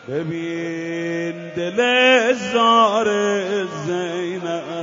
ببین دل زار زینب،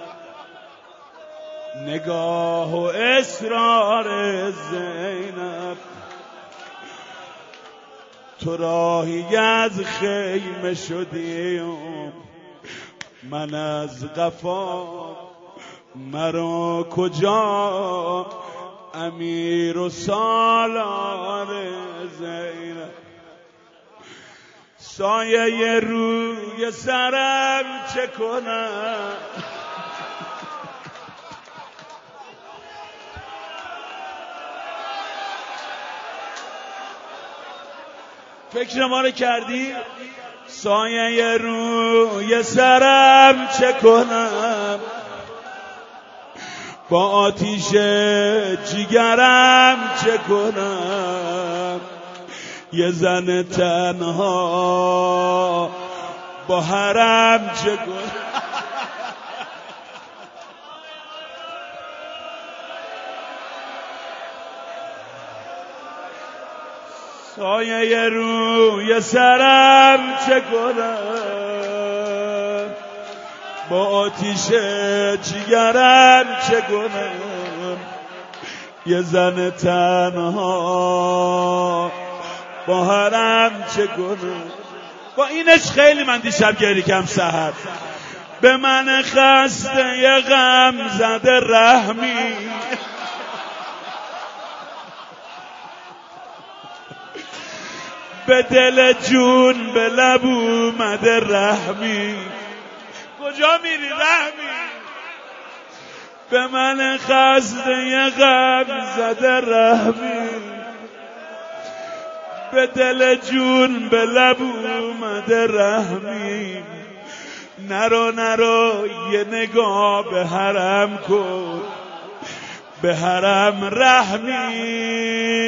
نگاه و اصرار زینب، تو راهی از خیمه شدیم، من از قفا مرا کجا، امیر و سالار زینب. سایه روی سرم چه کنم، فکر ما رو کردی؟ سایه روی سرم چه کنم، با آتیش جیگرم چه کنم، یه زن تنها با حرم چه کنم. سایه روی سرم چه کنم، با آتیش جیگرم چه کنم، یه زن تنها با حرم چه کنم. با اینش خیلی من دیشب گریکم سحر، به من خسته یه غم زده رحمی، به دل جون به لب اومده رحمی. کجا میری رحمی؟ به من خسته یه غم زده رحمی، به دل جون به لب اومده رحمی. نرو نرو یه نگاه به حرم کن، به حرم رحمی،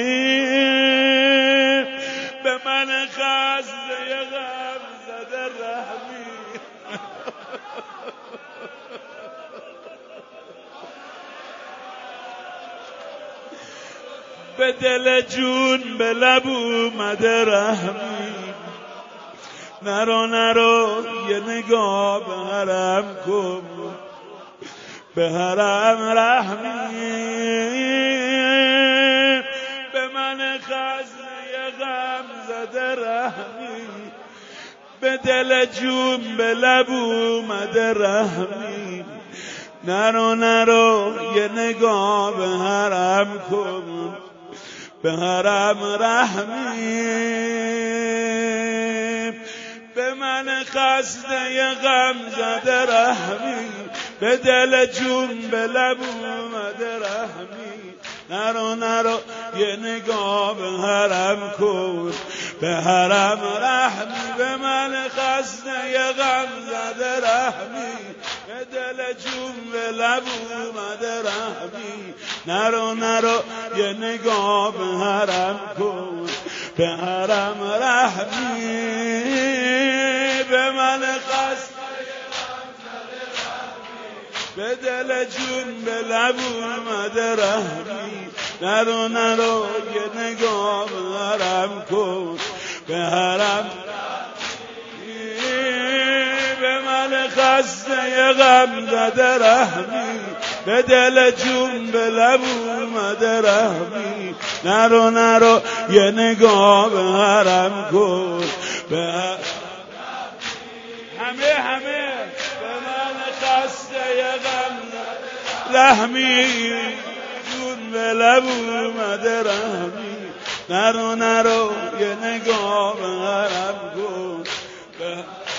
به من خسته یه غم زده رحمی. به دل جون به لب اومده رحمی. نرو نرو یه نگاه به حرم کن، به حرم رحمی، به من خسته یه غم زده رحمی، به دل جون به لب اومده رحمی. نرو نرو یه نگاه به حرم کن، به حرم رحمی، به من خسته یه غم زده رحمی، به دل جون به لب اومده رحمی. نرو نرو یه نگاه به حرم کن، به حرم رحمی، به من خسته یه غم زده رحمی، به دل جون به لب اومده رحمی. نرو نرو یه نگاه به حرم کن، به حرم رحمی، به من خسته یه غم زده رحمی، به دل جون به لب اومده رحمی. نرو نرو یه نگاه به حرم کن، به حرم رحمی، به من خسته یه غم زده رحمی، به دل جون به لب اومده رحمی. نرو نرو یه نگاه به حرم کن، به همه به من خسته یه غم رحمی، جون به لب اومده رحمی. نرو نرو یه نگاه به حرم کن، به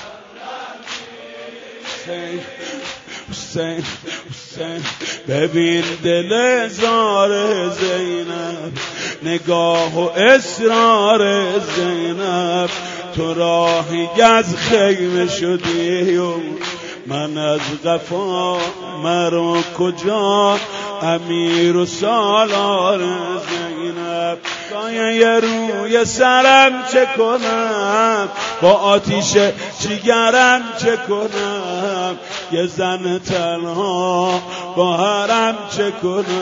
حسین حسین. ببین دل زار زینب، نگاه و اصرار زینب، تو راهی از خیمه شدی و من از قفا مرا کجا، امیر و سالار زینب. سایه روی سرم چه کنم، با آتیش جیگرم چه کنم، یه زن تنها با حرم چه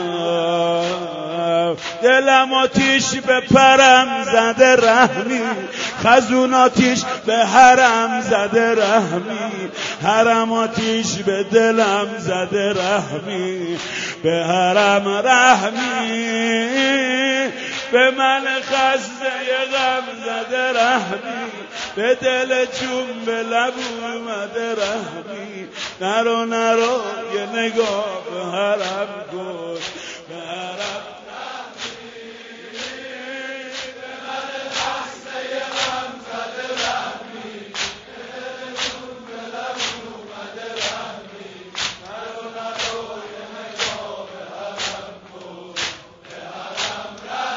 کنم؟ دلم آتیش به پرم زده رحمی، خزون آتیش به حرم زده رحمی، حرم آتیش به دلم زده رحمی، به حرم رحمی، به من خسته غم زده رحمی، به دل جون به لب اومده رحمی، نرو نرو یه نگاه به حرم کن، به حرم رحمی، به من خسته غم زده رحمی، به دل جون به لب اومده رحمی، نرو نرو یه نگاه به حرم کن، به حرم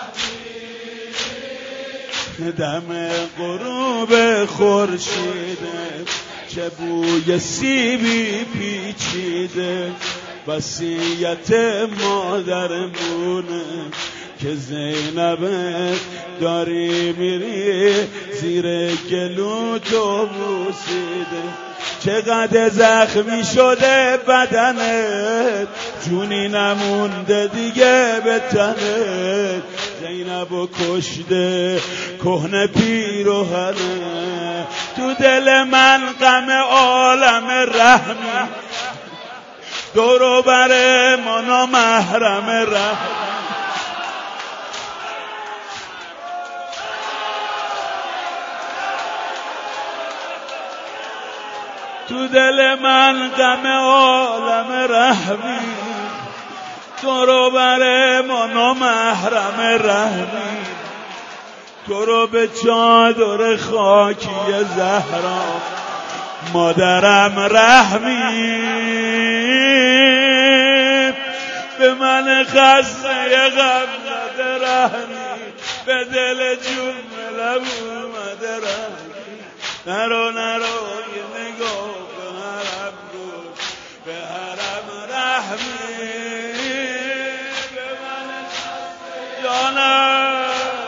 رحمی. دم غروب خورشیده چه بوی سیبی پیچیده، وصیت مادرمونه که زینبه داری میری زیر گلو تو بوسیده، چقدر زخمی شده بدنت، جونی نمونده دیگه به تنت، زینبو کشته کهنه پیرهنه، تو دل من غم عالم رحمی، دور و بر ما نامحرم رحمی، تو دل من غم عالم رحمی، تو رو بر ما نامحرم رحمی، تو رو به چادر خاکی زهرا مادرم رحمی، به من خسته غم زده رحمی، به دل جون لب اومده رحمی، نرو نرو یه نگاه به حرم کن، به حرم رحمی، به من خسته جانم،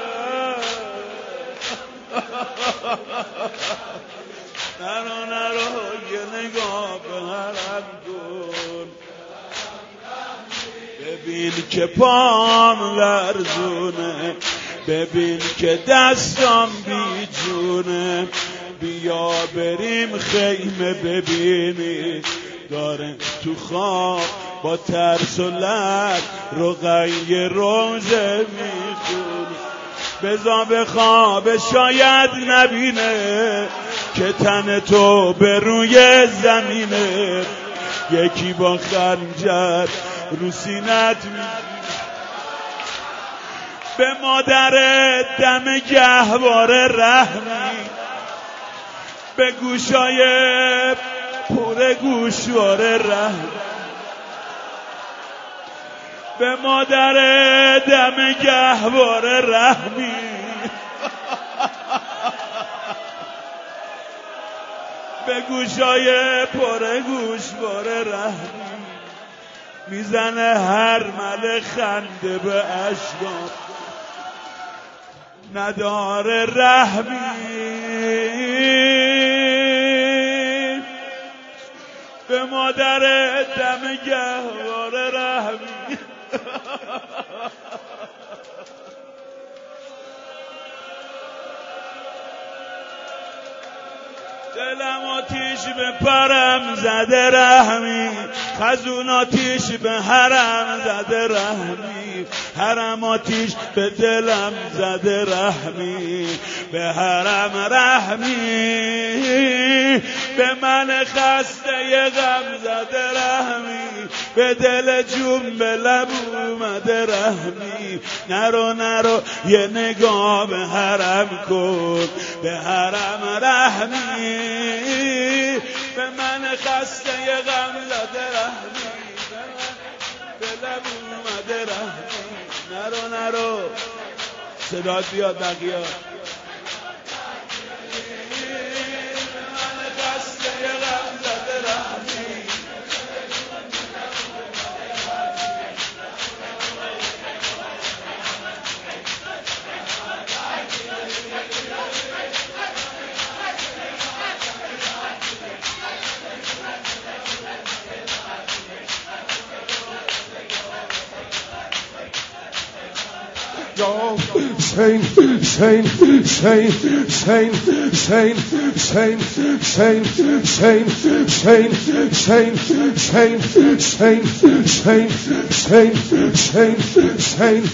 نرو نرو یه نگاه به حرم کن، ببین که پام لرزونه، ببین که دستم بی جونه، بیا بریم خیمه ببینی داره تو خواب با ترس و لرز رقیه روزه میخونه، بزا به خواب شاید نبینه که تن تو به روی زمینه، یکی با خنجر رو سینت به مادر دم گهواره رحمی، به گوشای پر گوشواره رحمی، به مادر دم گهواره رحمی، به گوشای پر گوشواره رحمی، میزنه هر مل خنده به اشکام نداره رحمی، به مادر دم گهواره رحمی، دلم آتیش به پرم زده رحمی، خزون آتیش به حرم زده رحمی، حرم آتیش به دلم زده رحمی، به حرم رحمی، به من خسته غم زده رحمی، به دل جون به لب اومده رحمی، نرو نرو یه نگاه به حرم کن، به حرم رحمی، به من خسته غم زده رحمی، به لب اومده رحمی، نرو نرو صدات بیاد بقیه، به من خسته غم زده رحمی، فرجام حسین حسین حسین حسین حسین حسین حسین حسین حسین حسین حسین حسین حسین حسین حسین حسین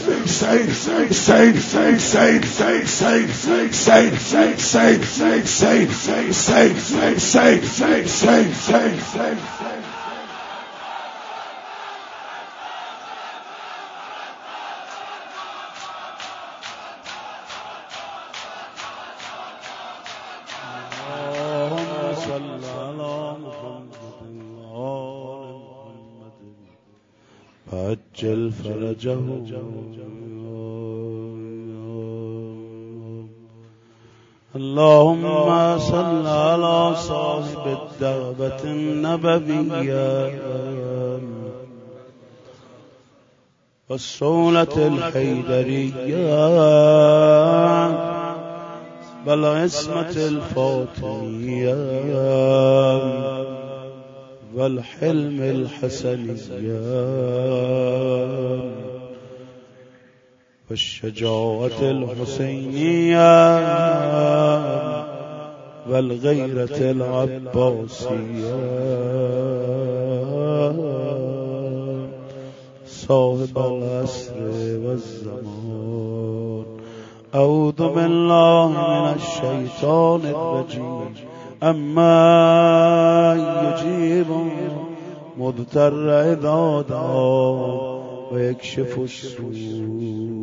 عجل فرجه اللهم صل على صاحب الدعوة النبوية والصولة الحيدرية والعصمة الفاطمية والحلم الحسنية والشجاعة الحسينية والغيرة العباسية صاحب العصر والزمان أعوذ بالله من الشيطان الرجيم أما يجيب مضطر إذا دعا ويكشف السوء